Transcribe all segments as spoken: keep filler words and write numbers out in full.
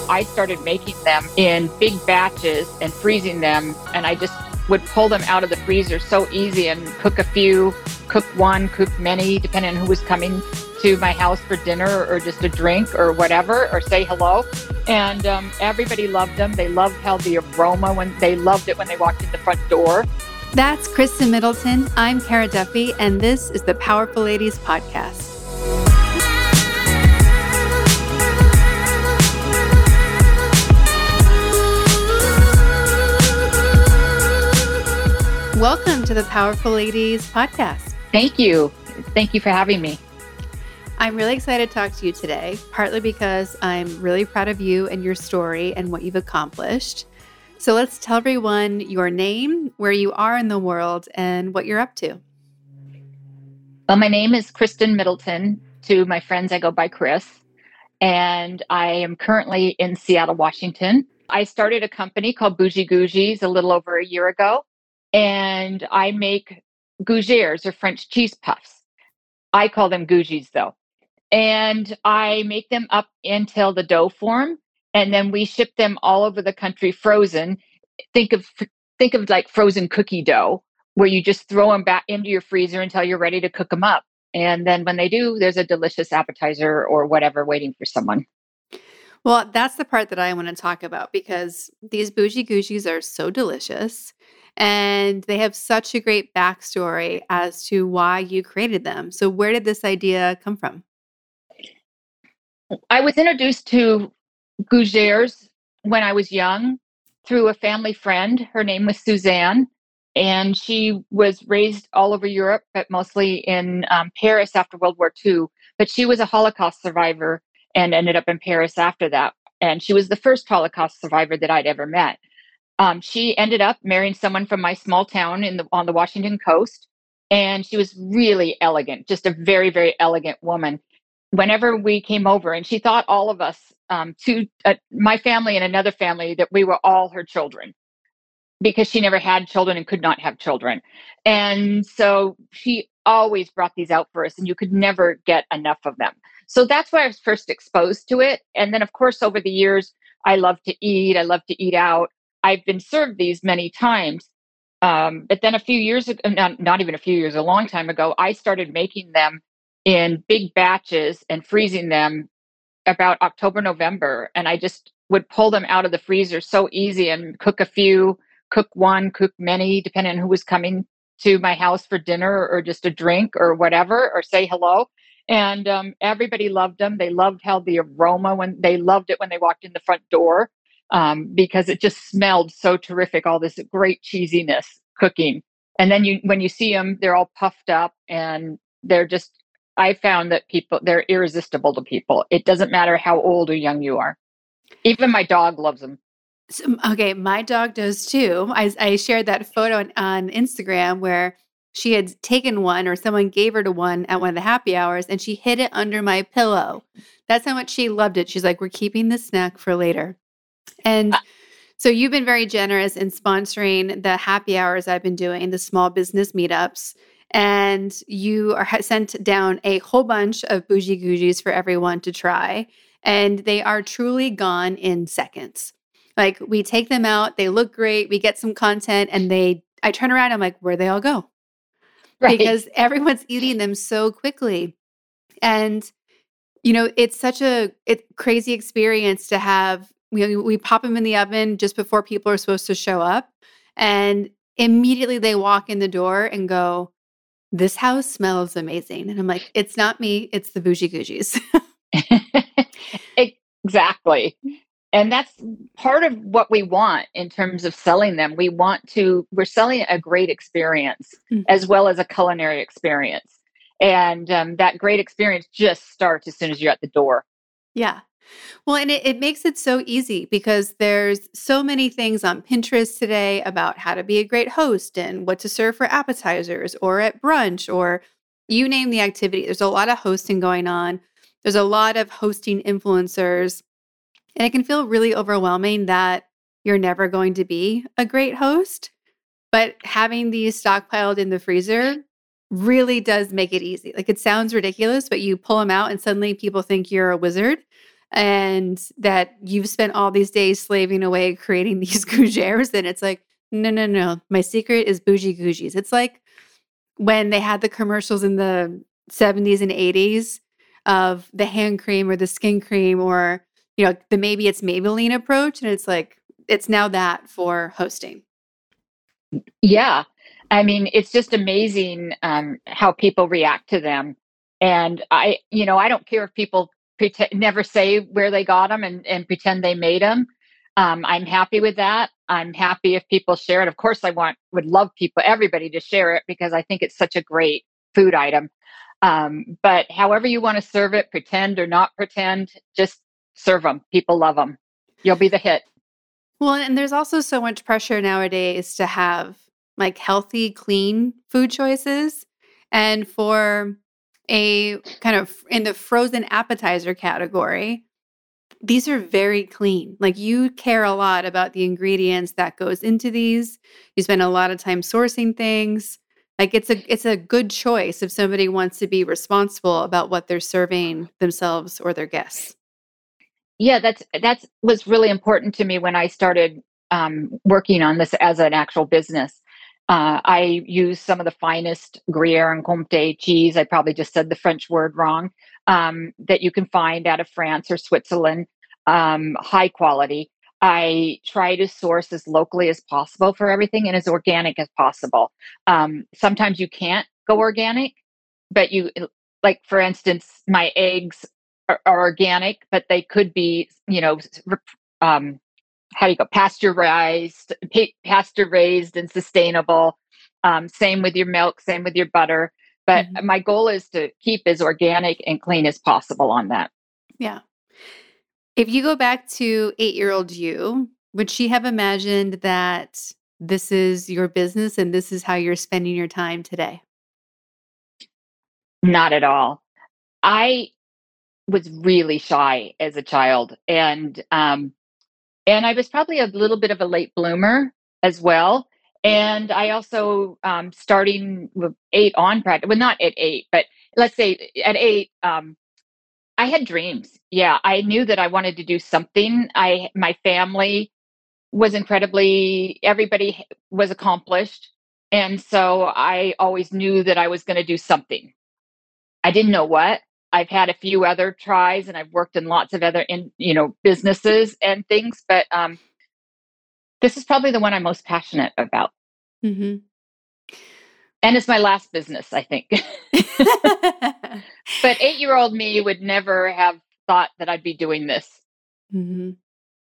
I started making them in big batches and freezing them, and I just would pull them out of the freezer so easy and cook a few, cook one, cook many, depending on who was coming to my house for dinner or just a drink or whatever, or say hello. And um, everybody loved them. They loved how the aroma, when they loved it when they walked in the front door. That's Kristen Middleton. I'm Kara Duffy, and this is the Powerful Ladies Podcast. Welcome to the Powerful Ladies Podcast. Thank you. Thank you for having me. I'm really excited to talk to you today, partly because I'm really proud of you and your story and what you've accomplished. So let's tell everyone your name, where you are in the world, and what you're up to. Well, my name is Kristen Middleton. To my friends, I go by Chris. And I am currently in Seattle, Washington. I started a company called Bougie Gougies a little over a year ago. And I make gougères, or French cheese puffs. I call them gougies, though. And I make them up until the dough form, and then we ship them all over the country frozen. Think of think of like frozen cookie dough, where you just throw them back into your freezer until you're ready to cook them up. And then when they do, there's a delicious appetizer or whatever waiting for someone. Well, that's the part that I want to talk about, because these Bougie Gougies are so delicious. And they have such a great backstory as to why you created them. So where did this idea come from? I was introduced to gougères when I was young through a family friend. Her name was Suzanne, and she was raised all over Europe, but mostly in um, Paris after World War Two. But she was a Holocaust survivor and ended up in Paris after that. And she was the first Holocaust survivor that I'd ever met. Um, she ended up marrying someone from my small town in the on the Washington coast, and she was really elegant, just a very, very elegant woman. Whenever we came over, and she thought all of us, um, two, uh, my family and another family, that we were all her children, because she never had children and could not have children. And so she always brought these out for us, and you could never get enough of them. So that's why I was first exposed to it. And then, of course, over the years, I love to eat. I love to eat out. I've been served these many times. Um, but then a few years ago, not, not even a few years, a long time ago, I started making them in big batches and freezing them about October, November. And I just would pull them out of the freezer so easy and cook a few, cook one, cook many, depending on who was coming to my house for dinner or just a drink or whatever, or say hello. And um, everybody loved them. They loved how the aroma, when they loved it when they walked in the front door. Um, because it just smelled so terrific, all this great cheesiness cooking. And then you, when you see them, they're all puffed up, and they're just, I found that people, they're irresistible to people. It doesn't matter how old or young you are. Even my dog loves them. So, okay, my dog does too. I, I shared that photo on, on Instagram where she had taken one, or someone gave her to one at one of the happy hours, and she hid it under my pillow. That's how much she loved it. She's like, we're keeping this snack for later. And so you've been very generous in sponsoring the happy hours I've been doing, the small business meetups, and you are sent down a whole bunch of Bougie Gougies for everyone to try, and they are truly gone in seconds. Like, we take them out, they look great, we get some content, and they, I turn around, I'm like, where'd they all go? Right. Because everyone's eating them so quickly. And, you know, it's such a it, crazy experience to have. We, we pop them in the oven just before people are supposed to show up. And immediately they walk in the door and go, this house smells amazing. And I'm like, it's not me, it's the Bougie Gougies. Exactly. And that's part of what we want in terms of selling them. We want to, we're selling a great experience mm-hmm. as well as a culinary experience. And um, that great experience just starts as soon as you're at the door. Yeah. Well, and it, it makes it so easy, because there's so many things on Pinterest today about how to be a great host and what to serve for appetizers or at brunch, or you name the activity. There's a lot of hosting going on. There's a lot of hosting influencers, and it can feel really overwhelming that you're never going to be a great host. But having these stockpiled in the freezer really does make it easy. Like, it sounds ridiculous, but you pull them out and suddenly people think you're a wizard. and that you've spent all these days slaving away creating these gougères. And it's like, no, no, no. My secret is bougie gougies. It's like when they had the commercials in the seventies and eighties of the hand cream or the skin cream, or, you know, the maybe it's Maybelline approach. And it's like, it's now that for hosting. Yeah. I mean, it's just amazing um, how people react to them. And I, you know, I don't care if people pretend, never say where they got them and, and pretend they made them. Um, I'm happy with that. I'm happy if people share it. Of course, I want, would love people, everybody to share it because I think it's such a great food item. Um, but however you want to serve it, pretend or not pretend, just serve them. People love them. You'll be the hit. Well, and there's also so much pressure nowadays to have like healthy, clean food choices. And for a kind of in the frozen appetizer category, these are very clean. Like you care a lot about the ingredients that goes into these. You spend a lot of time sourcing things. Like it's a it's a good choice if somebody wants to be responsible about what they're serving themselves or their guests. Yeah, that's that's was really important to me when I started um, working on this as an actual business. Uh, I use some of the finest Gruyere and Comté cheese. I probably just said the French word wrong. Um, that you can find out of France or Switzerland, um, high quality. I try to source as locally as possible for everything and as organic as possible. Um, sometimes you can't go organic, but you like, for instance, my eggs are, are organic, but they could be, you know, um, how do you go, pasteurized, pa- pasture raised and sustainable. Um, same with your milk, same with your butter. But Mhm. my goal is to keep as organic and clean as possible on that. Yeah. If you go back to eight-year-old you, would she have imagined that this is your business and this is how you're spending your time today? Not at all. I was really shy as a child, and um, and I was probably a little bit of a late bloomer as well. And I also, um, starting with eight on practice, well, not at eight, but let's say at eight, um, I had dreams. Yeah, I knew that I wanted to do something. I, my family was incredibly, everybody was accomplished. And so I always knew that I was going to do something. I didn't know what. I've had a few other tries and I've worked in lots of other in, you know, businesses and things, but um, this is probably the one I'm most passionate about. Mhm. And it's my last business, I think. But eight-year-old me would never have thought that I'd be doing this. Mhm.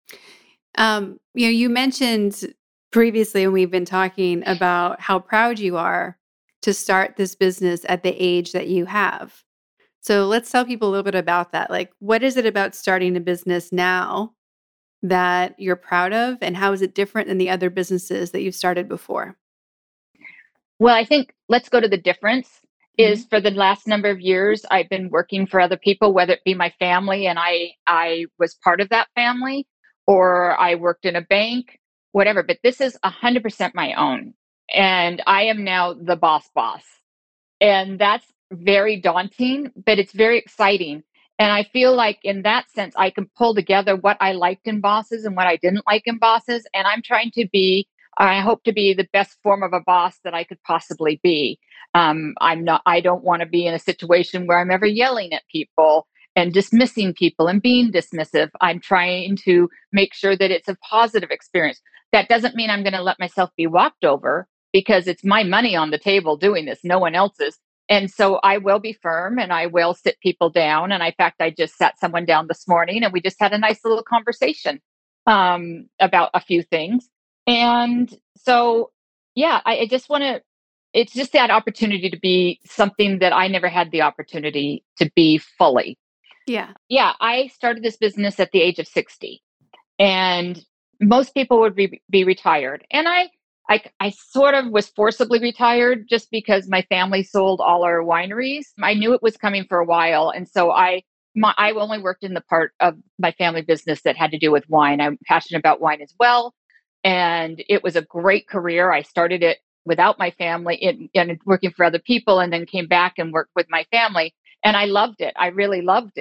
Um, you know, you mentioned previously when we've been talking about how proud you are to start this business at the age that you have. So let's tell people a little bit about that. Like, what is it about starting a business now that you're proud of, and how is it different than the other businesses that you've started before? Well, I think let's go to the difference is Mhm. for the last number of years I've been working for other people, whether it be my family and I I was part of that family, or I worked in a bank, whatever, but this is one hundred percent my own. And I am now the boss boss. And that's very daunting, but it's very exciting. And I feel like in that sense, I can pull together what I liked in bosses and what I didn't like in bosses. And I'm trying to be, I hope to be the best form of a boss that I could possibly be. Um, I'm not, I don't want to be in a situation where I'm ever yelling at people and dismissing people and being dismissive. I'm trying to make sure that it's a positive experience. That doesn't mean I'm going to let myself be walked over because it's my money on the table doing this, no one else's. And so I will be firm and I will sit people down. And in fact, I just sat someone down this morning and we just had a nice little conversation um, about a few things. And so, yeah, I, I just want to, it's just that opportunity to be something that I never had the opportunity to be fully. Yeah. Yeah, I started this business at the age of sixty and most people would be, be retired. And I, I, I sort of was forcibly retired just because my family sold all our wineries. I knew it was coming for a while, and so I, my, I only worked in the part of my family business that had to do with wine. I'm passionate about wine as well, and it was a great career. I started it without my family in, and working for other people, and then came back and worked with my family, and I loved it. I really loved it.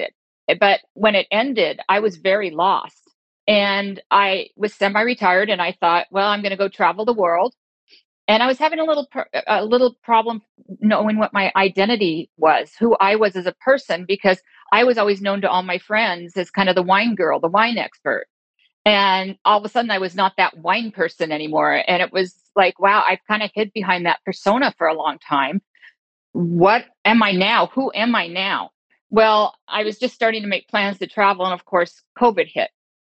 But when it ended, I was very lost. And I was semi-retired and I thought, well, I'm going to go travel the world. And I was having a little a little problem knowing what my identity was, who I was as a person, because I was always known to all my friends as kind of the wine girl, the wine expert. And all of a sudden I was not that wine person anymore. And it was like, wow, I've kind of hid behind that persona for a long time. What am I now? Who am I now? Well, I was just starting to make plans to travel. And of course, COVID hit.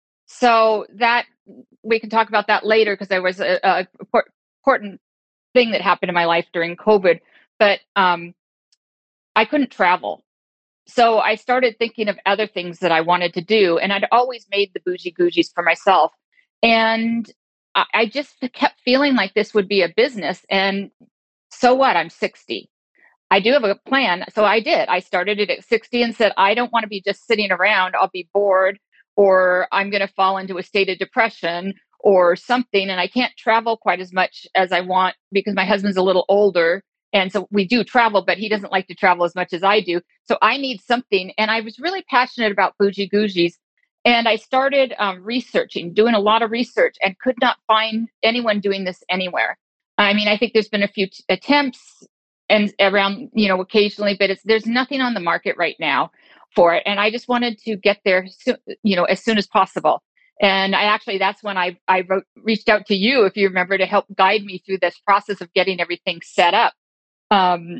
So that we can talk about that later because there was a, a important thing that happened in my life during COVID. But um, I couldn't travel. So I started thinking of other things that I wanted to do. And I'd always made the bougie googies for myself. And I, I just kept feeling like this would be a business. And so what? I'm sixty. I do have a plan. So I did. I started it at sixty and said, I don't want to be just sitting around. I'll be bored or I'm going to fall into a state of depression or something. And I can't travel quite as much as I want because my husband's a little older. And so we do travel, but he doesn't like to travel as much as I do. So I need something. And I was really passionate about Bougie Googies. And I started um, researching, doing a lot of research, and could not find anyone doing this anywhere. I mean, I think there's been a few t- attempts and around, you know, occasionally, but it's there's nothing on the market right now for it. And I just wanted to get there, so, you know, as soon as possible. And I actually, that's when I I wrote, reached out to you, if you remember, to help guide me through this process of getting everything set up. Um,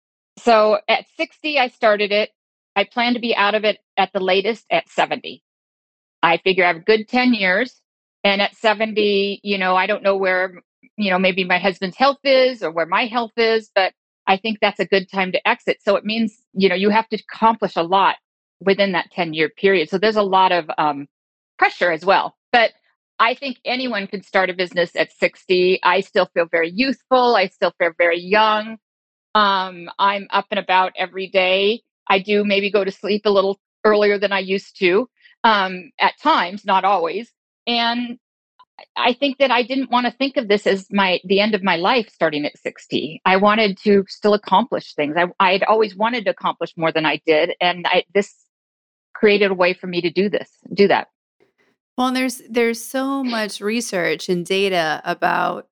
so at sixty, I started it. I plan to be out of it at the latest at seventy. I figure I have a good ten years. And at seventy, you know, I don't know where, you know, maybe my husband's health is or where my health is, but I think that's a good time to exit. So it means, you know, you have to accomplish a lot within that ten year period. So there's a lot of um, pressure as well. But I think anyone could start a business at sixty. I still feel very youthful. I still feel very young. Um, I'm up and about every day. I do maybe go to sleep a little earlier than I used to, um, at times, not always. And I think that I didn't want to think of this as my the end of my life starting at sixty. I wanted to still accomplish things. I I'd always wanted to accomplish more than I did, and I, this created a way for me to do this, do that. Well, and there's there's so much research and data about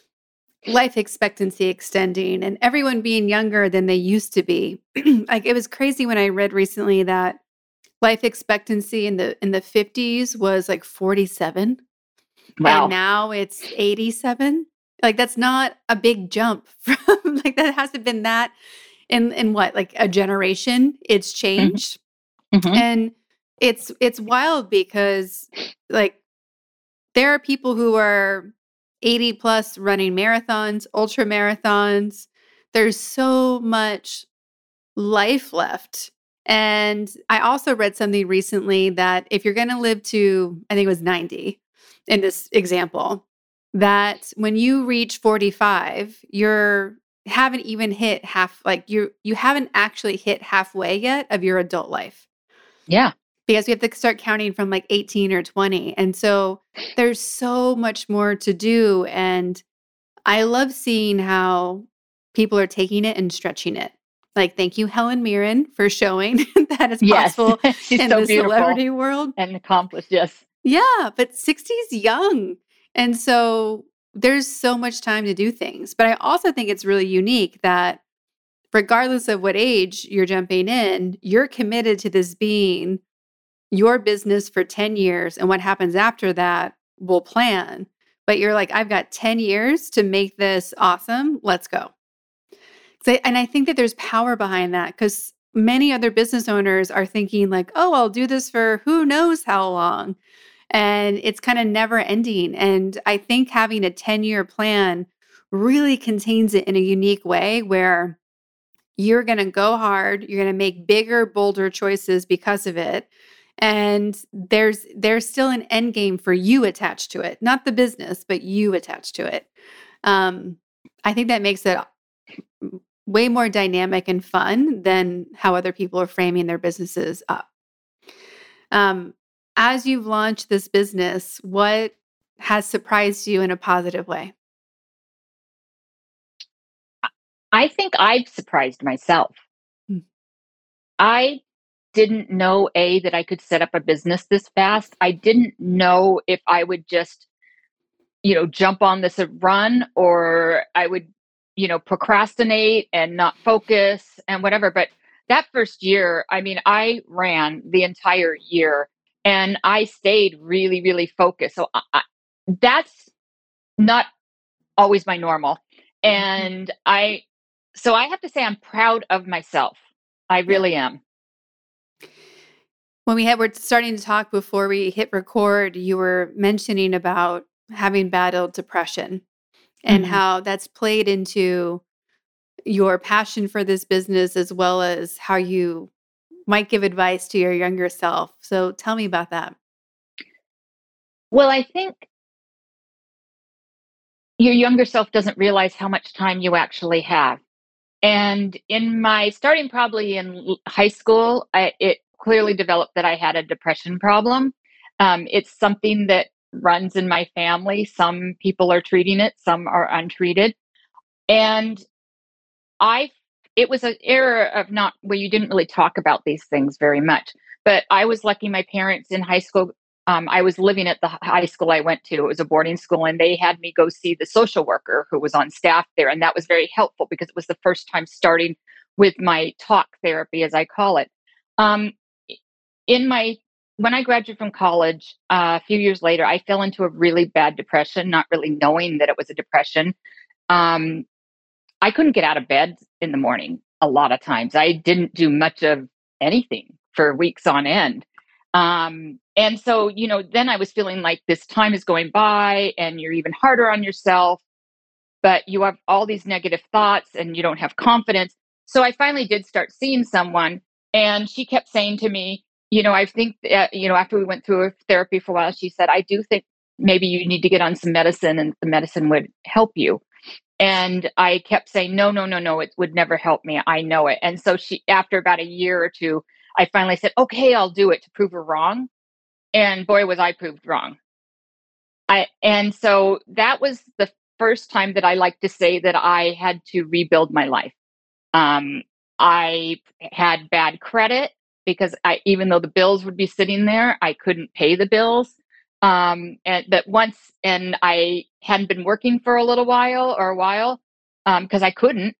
life expectancy extending and everyone being younger than they used to be. Like it was crazy when I read recently that life expectancy in the in the fifties was like forty-seven and Wow. now it's eighty-seven. Like that's not a big jump from like that hasn't been that in in what like a generation it's Hmm. changed. Hmm. And it's it's wild because like there are people who are eighty plus running marathons, ultra marathons. There's so much life left. And I also read something recently that if you're going to live to, I think it was ninety in this example, that when you reach forty-five, you're haven't even hit half, like you you haven't actually hit halfway yet of your adult life Yeah. because we have to start counting from like eighteen or twenty. And so there's so much more to do. And I love seeing how people are taking it and stretching it. Like, thank you, Helen Mirren, for showing that it's Yes. possible She's in so the beautiful celebrity world. and accomplished. Yes. Yeah, but sixty is young. And so there's so much time to do things. But I also think it's really unique that regardless of what age you're jumping in, you're committed to this being your business for ten years. And what happens after that, we'll plan. But you're like, I've got ten years to make this awesome. Let's go. So, and I think that there's power behind that because many other business owners are thinking like, oh, I'll do this for who knows how long. And it's kind of never ending. And I think having a ten year plan really contains it in a unique way where you're going to go hard, you're going to make bigger, bolder choices because of it. And there's there's still an end game for you attached to it, not the business, but you attached to it. Um, I think that makes it way more dynamic and fun than how other people are framing their businesses up. Um, as you've launched this business, what has surprised you in a positive way? I think I've surprised myself. Mm. I didn't know, A, that I could set up a business this fast. I didn't know if I would just, you know, jump on this and run, or I would, you know, procrastinate and not focus and whatever. But that first year, I mean, I ran the entire year and I stayed really, really focused. So I, I, that's not always my normal. Mhm. And I, so I have to say, I'm proud of myself. I Yeah. really am. When we had we're starting to talk before we hit record, you were mentioning about having battled depression and Mhm. how that's played into your passion for this business as well as how you might give advice to your younger self. So tell me about that. Well, I think your younger self doesn't realize how much time you actually have. And in my starting probably in l- high school, I, it clearly developed that I had a depression problem. Um, it's something that runs in my family. Some people are treating it, some are untreated. And I it was an era of not where you didn't really talk about these things very much. But I was lucky my parents in high school, um, I was living at the h- high school I went to. It was a boarding school, and they had me go see the social worker who was on staff there. And that was very helpful because it was the first time starting with my talk therapy, as I call it. Um, in my When I graduated from college, uh, a few years later, I fell into a really bad depression, not really knowing that it was a depression. Um, I couldn't get out of bed in the morning a lot of times. I didn't do much of anything for weeks on end. Um, and so, you know, then I was feeling like this time is going by and you're even harder on yourself, but you have all these negative thoughts and you don't have confidence. So I finally did start seeing someone, and she kept saying to me, you know, I think, uh, you know, after we went through therapy for a while, she said, I do think maybe you need to get on some medicine and the medicine would help you. And I kept saying, no, no, no, no, it would never help me. I know it. And so she, after about a year or two, I finally said, okay, I'll do it to prove her wrong. And boy, was I proved wrong. I, and so that was the first time that I like to say that I had to rebuild my life. Um, I had bad credit because I, even though the bills would be sitting there, I couldn't pay the bills. Um, and but once, and I hadn't been working for a little while or a while because I couldn't.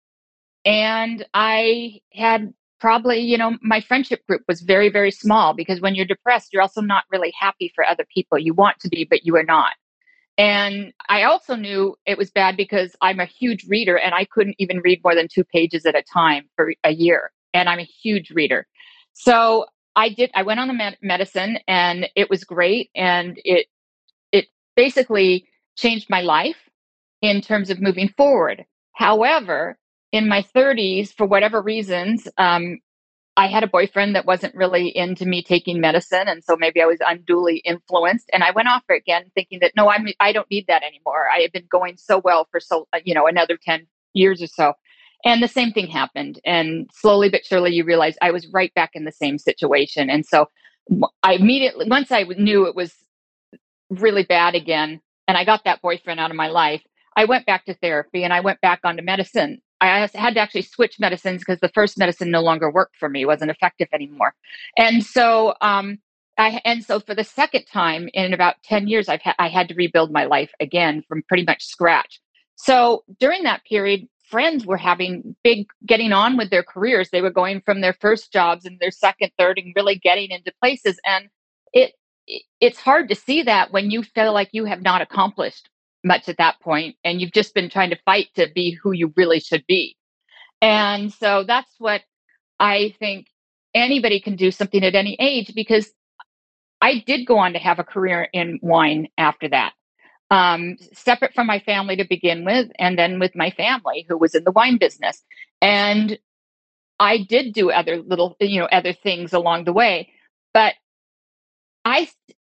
And I had probably, you know, my friendship group was very, very small because when you're depressed, you're also not really happy for other people. You want to be, but you are not. And I also knew it was bad because I'm a huge reader and I couldn't even read more than two pages at a time for a year. And I'm a huge reader. So I did, I went on the med- medicine and it was great. And it, it basically changed my life in terms of moving forward. However, in my thirties, for whatever reasons, um, I had a boyfriend that wasn't really into me taking medicine, and so maybe I was unduly influenced. And I went off it again, thinking that no, I'm I don't need that anymore. I had been going so well for so uh, you know another ten years or so, and the same thing happened. And slowly but surely, you realize I was right back in the same situation. And so I immediately, once I knew it was really bad again, and I got that boyfriend out of my life, I went back to therapy and I went back onto medicine. I had to actually switch medicines because the first medicine no longer worked for me, wasn't effective anymore. And so, um, I and so for the second time in about ten years, I've ha- I had to rebuild my life again from pretty much scratch. So during that period, friends were having big getting on with their careers. They were going from their first jobs and their second, third, and really getting into places. And it it's hard to see that when you feel like you have not accomplished much at that point and you've just been trying to fight to be who you really should be. And so that's what I think anybody can do something at any age, because I did go on to have a career in wine after that. Um, separate from my family to begin with, and then with my family who was in the wine business. And I did do other little, you know, other things along the way. But I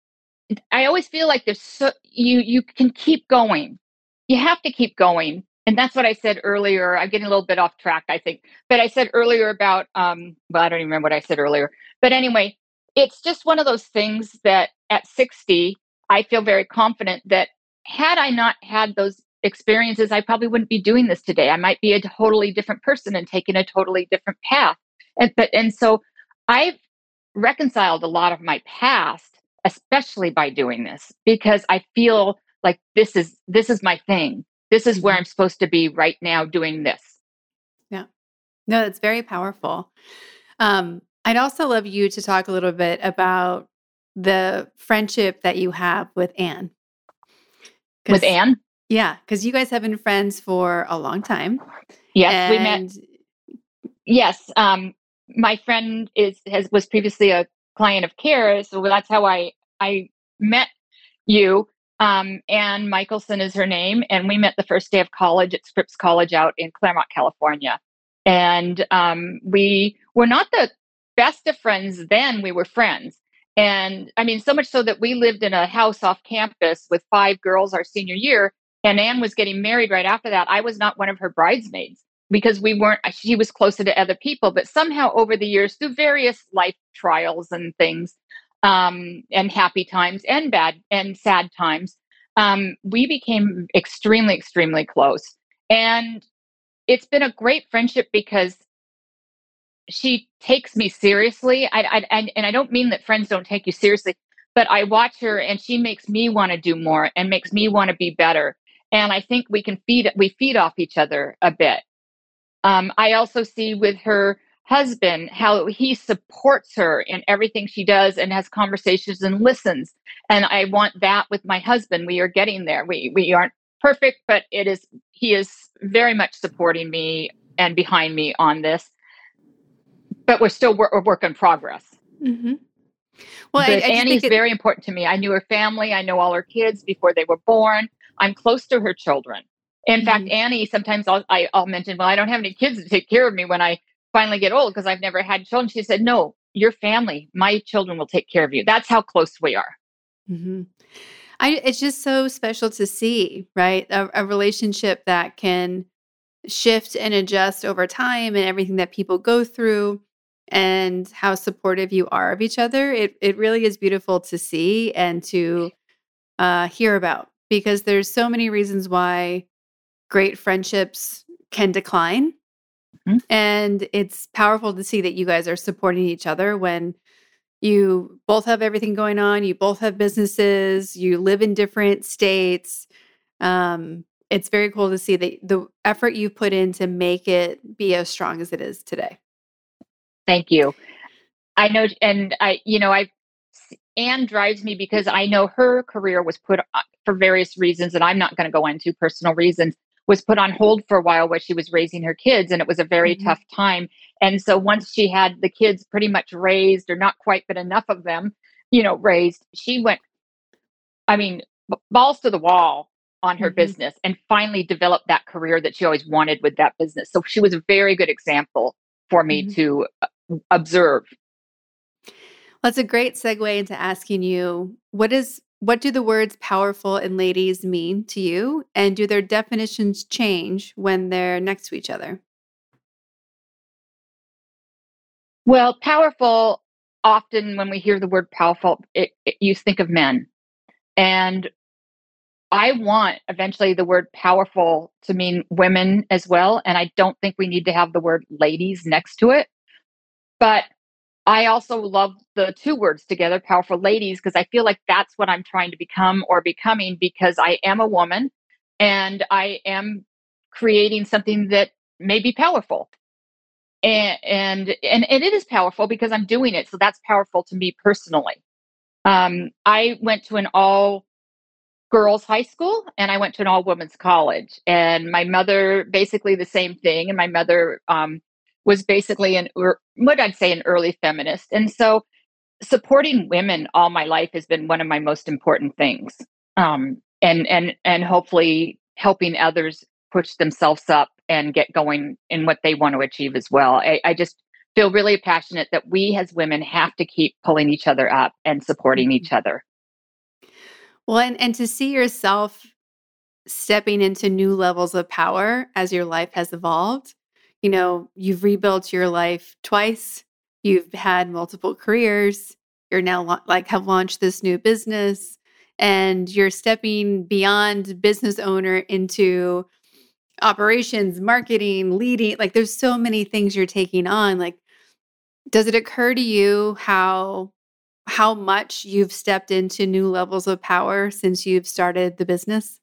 I always feel like there's so you you can keep going. You have to keep going. And that's what I said earlier. I'm getting a little bit off track, I think. But I said earlier about um well, I don't even remember what I said earlier. But anyway, it's just one of those things that at sixty, I feel very confident that had I not had those experiences, I probably wouldn't be doing this today. I might be a totally different person and taking a totally different path. And but and so I've reconciled a lot of my past, especially by doing this, because I feel like this is this is my thing. This is where Mhm. I'm supposed to be right now doing this. Yeah. No, that's very powerful. Um, I'd also love you to talk a little bit about the friendship that you have with Anne. With Because, Anne, yeah, because you guys have been friends for a long time. yes, we met. And Yes, um, my friend is has was previously a client of Kara, so that's how I I met you. Um, Anne Michelson is her name, and we met the first day of college at Scripps College out in Claremont, California. And um, we were not the best of friends then. We were friends, and I mean, so much so that we lived in a house off campus with five girls our senior year. And Anne was getting married right after that. I was not one of her bridesmaids because we weren't. She was closer to other people, but somehow over the years, through various life trials and things, um, and happy times and bad and sad times, um, we became extremely, extremely close. And it's been a great friendship because she takes me seriously. I, I and, and I don't mean that friends don't take you seriously, but I watch her and she makes me want to do more and makes me want to be better. And I think we can feed we feed off each other a bit. Um, I also see with her husband how he supports her in everything she does and has conversations and listens. And I want that with my husband. We are getting there. We we aren't perfect, but it is he is very much supporting me and behind me on this. But we're still wor- a work in progress. Mhm. Well, I, But I just think Annie's it. very important to me. I knew her family. I know all her kids before they were born. I'm close to her children. In fact, Mhm. Annie, sometimes I'll, I, I'll mention, well, I don't have any kids to take care of me when I finally get old because I've never had children. She said, no, your family, my children will take care of you. That's how close we are. Mhm. I, it's just so special to see, right? A, a relationship that can shift and adjust over time and everything that people go through and how supportive you are of each other. It it really is beautiful to see and to uh, hear about because there's so many reasons why great friendships can decline. Mhm. And it's powerful to see that you guys are supporting each other when you both have everything going on, you both have businesses, you live in different states. Um, it's very cool to see that the effort you put in to make it be as strong as it is today. Thank you. I know, and I, you know, I, Anne drives me because I know her career was put on, for various reasons, and I'm not going to go into personal reasons, was put on hold for a while while she was raising her kids, and it was a very Mhm. tough time. And so once she had the kids pretty much raised, or not quite, but enough of them, you know, raised, she went, I mean, b- balls to the wall on her Mhm. business and finally developed that career that she always wanted with that business. So she was a very good example for me Mhm. to uh, observe. That's a great segue into asking you what is what do the words powerful and ladies mean to you? And do their definitions change when they're next to each other? Well, powerful, often when we hear the word powerful, it, it, you think of men. And I want eventually the word powerful to mean women as well. And I don't think we need to have the word ladies next to it. But I also love the two words together, powerful ladies, because I feel like that's what I'm trying to become or becoming because I am a woman and I am creating something that may be powerful. And, and and and it is powerful because I'm doing it. So that's powerful to me personally. Um, I went to an all girls high school and I went to an all women's college. And my mother, basically the same thing. And my mother um, was basically an, what I'd say, an early feminist. And so supporting women all my life has been one of my most important things. Um, and and and hopefully helping others push themselves up and get going in what they want to achieve as well. I, I just feel really passionate that we as women have to keep pulling each other up and supporting Mhm. each other. Well, and, and to see yourself stepping into new levels of power as your life has evolved. You know, you've rebuilt your life twice. You've had multiple careers. You're now la- like have launched this new business and you're stepping beyond business owner into operations, marketing, leading. Like there's so many things you're taking on. Like Does it occur to you how how much you've stepped into new levels of power since you've started the business?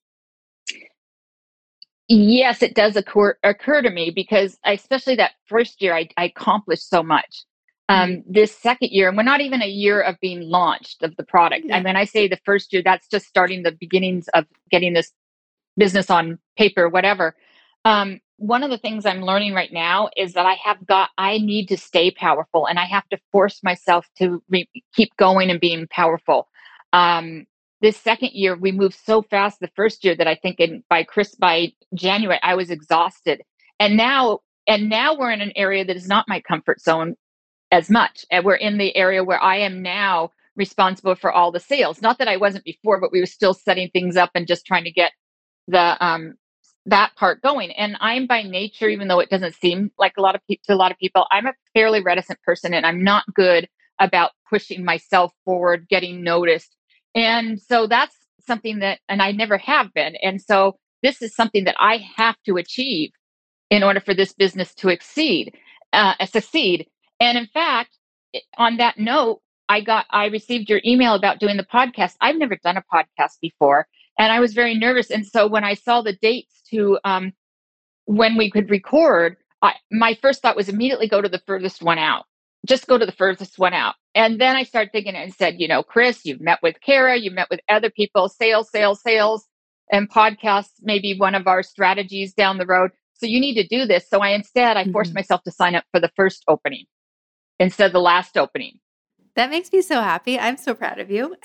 Yes, it does occur occur to me because I, especially that first year, I, I accomplished so much. Mhm. Um, this second year, and we're not even a year of being launched of the product. Yeah. And when I say the first year, that's just starting the beginnings of getting this business on paper, whatever. Um, one of the things I'm learning right now is that I have got, I need to stay powerful and I have to force myself to re- keep going and being powerful. Um, this second year, we moved so fast the first year that I think in by Chris, by January, I was exhausted. And now, and now we're in an area that is not my comfort zone as much. And we're in the area where I am now responsible for all the sales. Not that I wasn't before, but we were still setting things up and just trying to get the um that part going. And I'm by nature, even though it doesn't seem like a lot of people to a lot of people, I'm a fairly reticent person and I'm not good about pushing myself forward, getting noticed. And so that's something that, and I never have been. And so this is something that I have to achieve in order for this business to exceed, uh, succeed. And in fact, on that note, I got I received your email about doing the podcast. I've never done a podcast before, and I was very nervous. And so when I saw the dates to um, when we could record, I, my first thought was immediately go to the furthest one out. Just go to the furthest one out. And then I started thinking and said, you know, Chris, you've met with Kara, you've met with other people, sales, sales, sales, and podcasts, maybe one of our strategies down the road. So you need to do this. So I instead, I forced Mhm. myself to sign up for the first opening instead of the last opening. That makes me so happy. I'm so proud of you.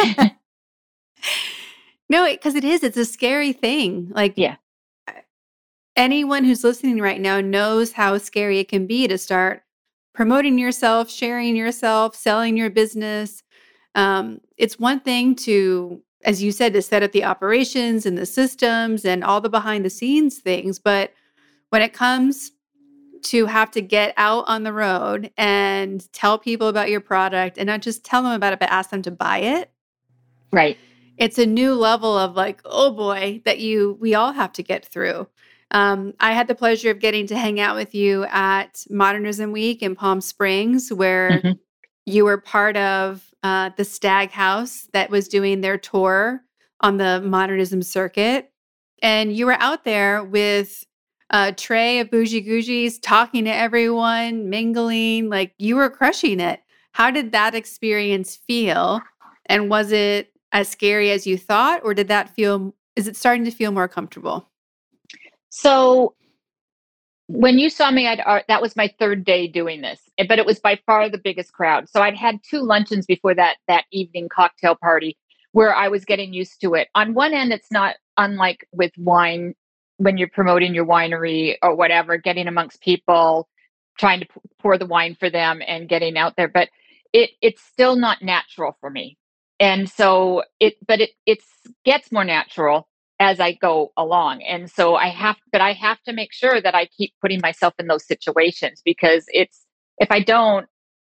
No, because it is. It's a scary thing. Like Yeah, anyone who's listening right now knows how scary it can be to start promoting yourself, sharing yourself, selling your business. Um, it's one thing to, as you said, to set up the operations and the systems and all the behind the scenes things. But when it comes to have to get out on the road and tell people about your product and not just tell them about it, but ask them to buy it, right. it's a new level of like, oh boy, that you we all have to get through. Um, I had the pleasure of getting to hang out with you at Modernism Week in Palm Springs, where Hmm. you were part of uh, the Stag House that was doing their tour on the modernism circuit. And you were out there with a tray of bougie googies, talking to everyone, mingling, like you were crushing it. How did that experience feel? And was it as scary as you thought, or did that feel, is it starting to feel more comfortable? So when you saw me, I'd uh, that was my third day doing this, eh, but it was by far the biggest crowd. So I'd had two luncheons before that that evening cocktail party where I was getting used to it. On one end, it's not unlike with wine when you're promoting your winery or whatever, getting amongst people, trying to p- pour the wine for them and getting out there. But it it's still not natural for me, and so it but it it's gets more natural as I go along. And so I have, but I have to make sure that I keep putting myself in those situations because it's, if I don't,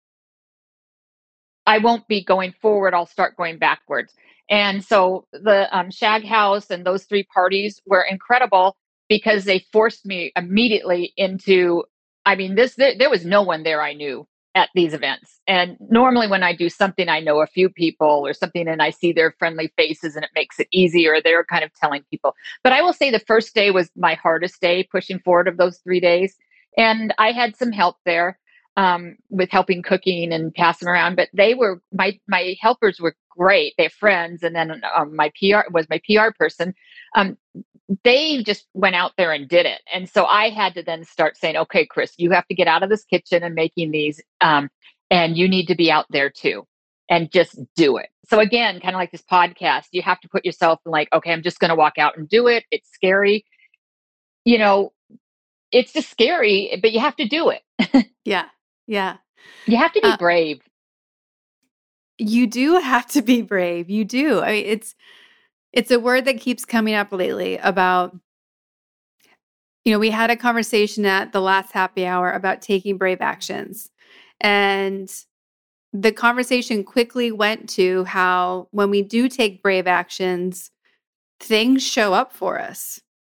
I won't be going forward. I'll start going backwards. And so the um, Shag House and those three parties were incredible because they forced me immediately into. I mean, this there, there was no one there I knew at these events. And normally, when I do something, I know a few people or something, and I see their friendly faces, and it makes it easier. They're kind of telling people. But I will say the first day was my hardest day pushing forward of those three days, and I had some help there um, with helping cooking and pass them around. But they were my my helpers were great. They're friends, and then um, my P R was my P R person. Um, they just went out there and did it, and so I had to then start saying, "Okay, Chris, you have to get out of this kitchen and making these, um, and you need to be out there too." And just do it. So again, kind of like this podcast, you have to put yourself in like, okay, I'm just going to walk out and do it. It's scary, you know. It's just scary, but you have to do it. Yeah. Yeah. You have to be Uh, brave. you do have to be brave. You do. I mean, it's, it's a word that keeps coming up lately about, you know, we had a conversation at the last happy hour about taking brave actions. And the conversation quickly went to how when we do take brave actions, things show up for us.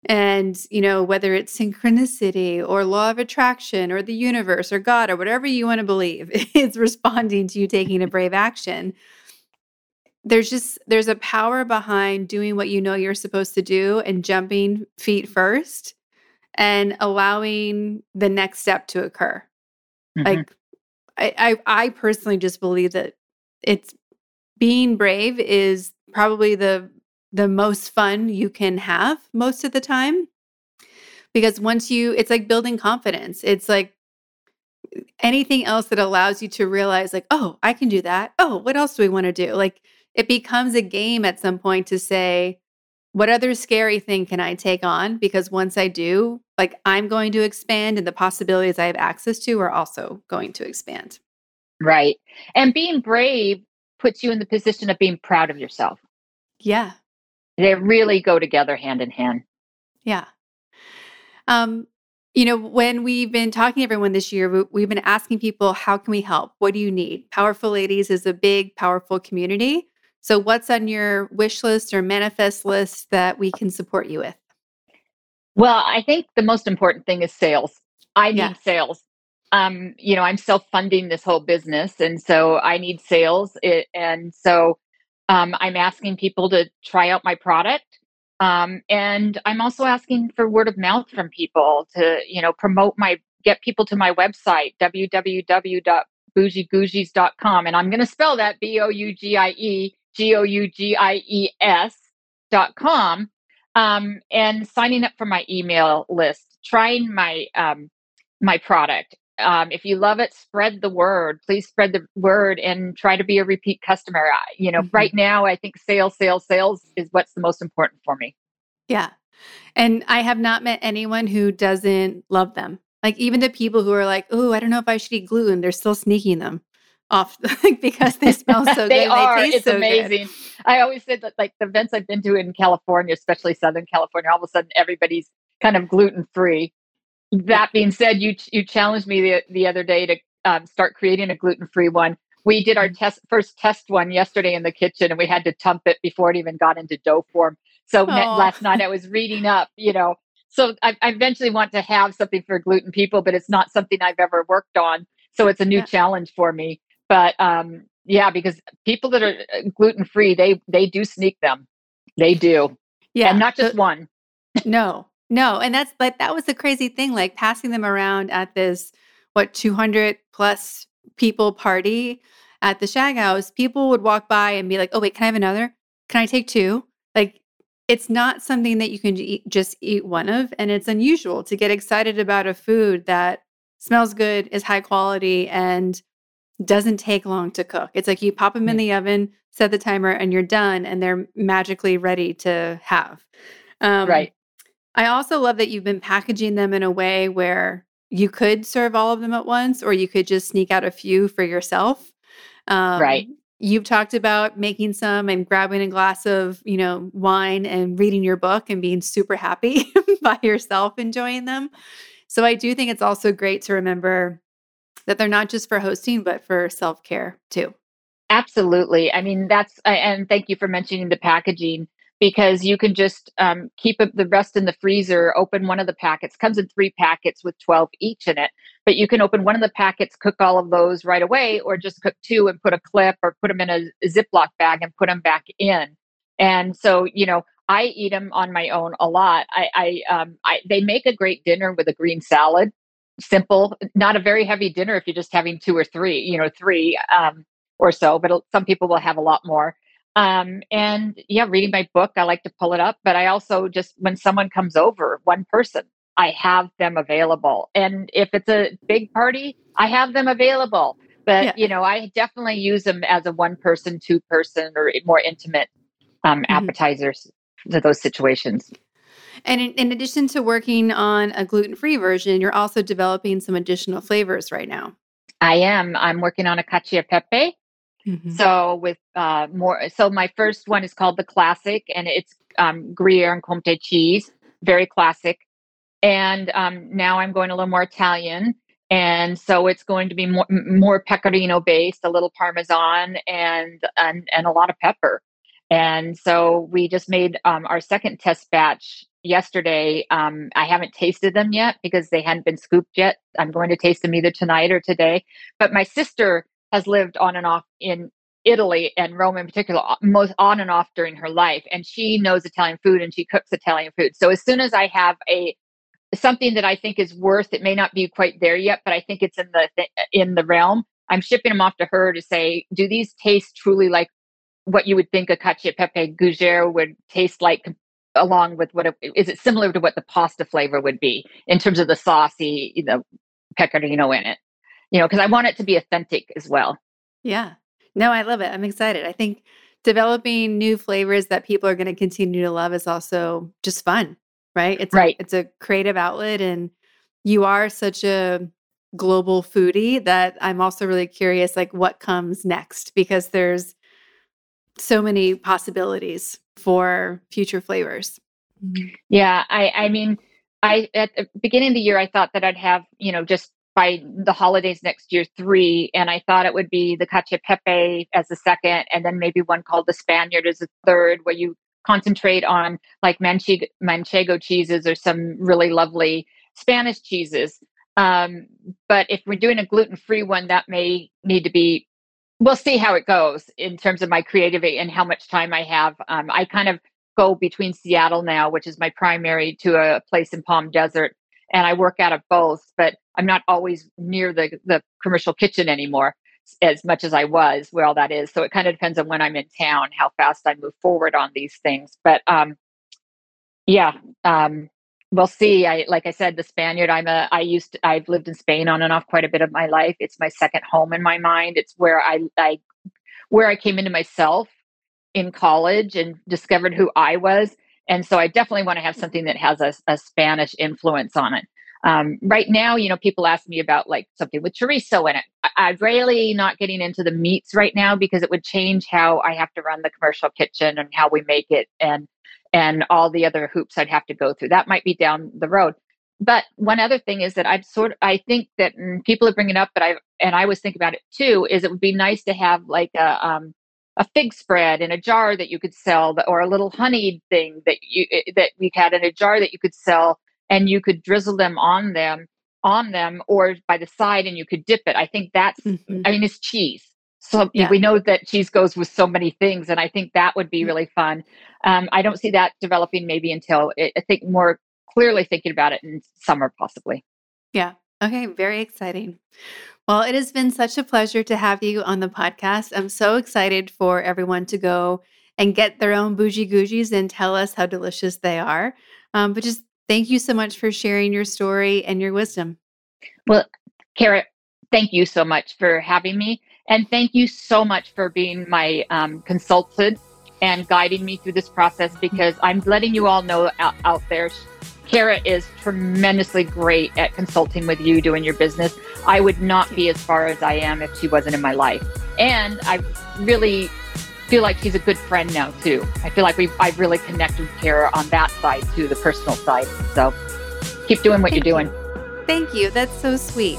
And, you know, whether it's synchronicity or law of attraction or the universe or God or whatever you want to believe is responding to you taking a brave action. There's just, there's a power behind doing what you know you're supposed to do and jumping feet first and allowing the next step to occur. Mhm. Like, I, I, I personally just believe that it's being brave is probably the the most fun you can have most of the time. Because once you, it's like building confidence. It's like anything else that allows you to realize, like, oh, I can do that. Oh, what else do we want to do? Like, it becomes a game at some point to say, what other scary thing can I take on? Because once I do, like, I'm going to expand and the possibilities I have access to are also going to expand. Right. And being brave puts you in the position of being proud of yourself. Yeah. They really go together hand in hand. Yeah. Um, you know, when we've been talking to everyone this year, we, we've been asking people, how can we help? What do you need? Powerful Ladies is a big, powerful community. So what's on your wish list or manifest list that we can support you with? Well, I think the most important thing is sales. I need Yes. sales. Um, you know, I'm self-funding this whole business, and so I need sales. It, and so um, I'm asking people to try out my product. Um, and I'm also asking for word of mouth from people to, you know, promote my, get people to my website, w w w dot bougie googies dot com. And I'm going to spell that B O U G I E G O U G I E S dot com. Um, and signing up for my email list, trying my um, my product. Um, if you love it, spread the word. Please spread the word and try to be a repeat customer. I, you know, Mhm. right now, I think sales, sales, sales is what's the most important for me. Yeah. And I have not met anyone who doesn't love them. Like, even the people who are like, oh, I don't know if I should eat gluten, they're still sneaking them off because they smell so good They and they are. taste It's so good. amazing. I always said that, like the events I've been to in California, especially Southern California, all of a sudden everybody's kind of gluten free. Yeah. That being said, you you challenged me the, the other day to um, start creating a gluten free one. We did our Mhm. test first test one yesterday in the kitchen, and we had to tump it before it even got into dough form. So net, Oh, last night I was reading up, you know. So I, I eventually want to have something for gluten people, but it's not something I've ever worked on. So it's a new yeah. challenge for me. But um, yeah, because people that are gluten free, they they do sneak them, they do, and Yeah. not just The, one. no, no. And that's like, that was the crazy thing, like passing them around at this, what, two hundred plus people party at the Shag House. People would walk by and be like, oh, wait, can I have another? Can I take two? Like, it's not something that you can eat, just eat one of. And it's unusual to get excited about a food that smells good, is high quality, and doesn't take long to cook. It's like you pop them in the oven, set the timer, and you're done, and they're magically ready to have. Um, Right, I also love that you've been packaging them in a way where you could serve all of them at once, or you could just sneak out a few for yourself. right. Um, you've talked about making some and grabbing a glass of, you know, wine and reading your book and being super happy by yourself enjoying them. So I do think it's also great to remember that they're not just for hosting, but for self-care too. Absolutely. I mean, that's, and thank you for mentioning the packaging because you can just um, keep it, the rest in the freezer, open one of the packets, comes in three packets with twelve each in it. But you can open one of the packets, cook all of those right away, or just cook two and put a clip or put them in a, a Ziploc bag and put them back in. And so, you know, I eat them on my own a lot. I, I, um, I, they make a great dinner with a green salad. Simple, not a very heavy dinner if you're just having two or three, you know, three. Um, or so, but some people will have a lot more. Um, and yeah, reading my book, I like to pull it up, but I also just, when someone comes over, one person, I have them available. And if it's a big party, I have them available. But, Yeah. you know, I definitely use them as a one person, two person, or more intimate um, Mhm. appetizers for those situations. And in, in addition to working on a gluten-free version, you're also developing some additional flavors right now. I am. I'm working on a cacio e pepe. Mhm. So with uh, more, so my first one is called the classic, and it's um, Gruyere and Comté cheese, very classic. And um, now I'm going a little more Italian, and so it's going to be more more pecorino based, a little Parmesan, and and and a lot of pepper. And so we just made um, our second test batch yesterday. Um, I haven't tasted them yet because they hadn't been scooped yet. I'm going to taste them either tonight or today. But my sister has lived on and off in Italy and Rome in particular, most on and off during her life. And she knows Italian food and she cooks Italian food. So as soon as I have a something that I think is worth, it may not be quite there yet, but I think it's in the th- in the realm. I'm shipping them off to her to say, do these taste truly like what you would think a cacio e pepe gougere would taste like, along with what, it, is it similar to what the pasta flavor would be in terms of the saucy, you know, pecorino in it, you know, because I want it to be authentic as well. Yeah. No, I love it. I'm excited. I think developing new flavors that people are going to continue to love is also just fun, right? It's right. A, it's a creative outlet, and you are such a global foodie that I'm also really curious, like what comes next, because there's so many possibilities for future flavors. Yeah. I, I mean, I, at the beginning of the year, I thought that I'd have, you know, just by the holidays next year, three. And I thought it would be the cacio e pepe as the second, and then maybe one called the Spaniard as a third, where you concentrate on like manchego, manchego cheeses or some really lovely Spanish cheeses. Um, but if we're doing a gluten-free one, that may need to be, we'll see how it goes in terms of my creativity and how much time I have. Um, I kind of go between Seattle now, which is my primary, to a place in Palm Desert, and I work out of both, but I'm not always near the, the commercial kitchen anymore as much as I was, where all that is. So it kind of depends on when I'm in town, how fast I move forward on these things. But um, yeah, um, we'll see. I, like I said, the Spaniard, I'm a, I used to, I've lived in Spain on and off quite a bit of my life. It's my second home in my mind. It's where I, I, where I came into myself in college and discovered who I was. And so I definitely want to have something that has a, a Spanish influence on it. Um, right now, you know, people ask me about like something with chorizo in it. I, I'm really not getting into the meats right now because it would change how I have to run the commercial kitchen and how we make it, and and all the other hoops I'd have to go through. That might be down the road. But one other thing is that I've sort of, I think that mm, people are bringing it up, but I, and I was thinking about it too, is it would be nice to have like a, um, a fig spread in a jar that you could sell, or a little honeyed thing that you, that we had in a jar that you could sell, and you could drizzle them on them, on them, or by the side, and you could dip it. I think that's, mm-hmm. I mean, it's cheese. So yeah. We know that cheese goes with so many things, and I think that would be really fun. Um, I don't see that developing maybe until, it, I think more clearly thinking about it in summer, possibly. Yeah. Okay. Very exciting. Well, it has been such a pleasure to have you on the podcast. I'm so excited for everyone to go and get their own bougie gougies and tell us how delicious they are. Um, but just thank you so much for sharing your story and your wisdom. Well, Kara, thank you so much for having me. And thank you so much for being my um, consultant and guiding me through this process, because I'm letting you all know out, out there, Kara is tremendously great at consulting with you, doing your business. I would not be as far as I am if she wasn't in my life. And I really feel like she's a good friend now too. I feel like we I've really connected with Kara on that side too, the personal side. So keep doing what Thank you're doing. You. Thank you. That's so sweet.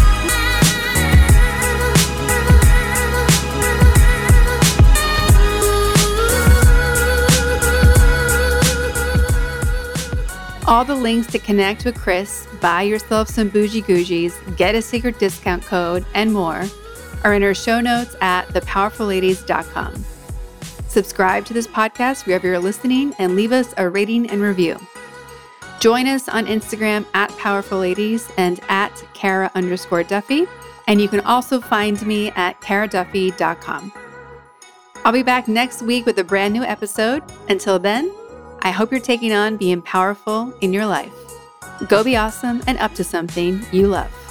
All the links to connect with Chris, buy yourself some bougie gougies, get a secret discount code, and more are in her show notes at the powerful ladies dot com. Subscribe to this podcast wherever you're listening and leave us a rating and review. Join us on Instagram at Powerful Ladies and at Kara underscore Duffy. And you can also find me at kara duffy dot com. I'll be back next week with a brand new episode. Until then, I hope you're taking on being powerful in your life. Go be awesome and up to something you love.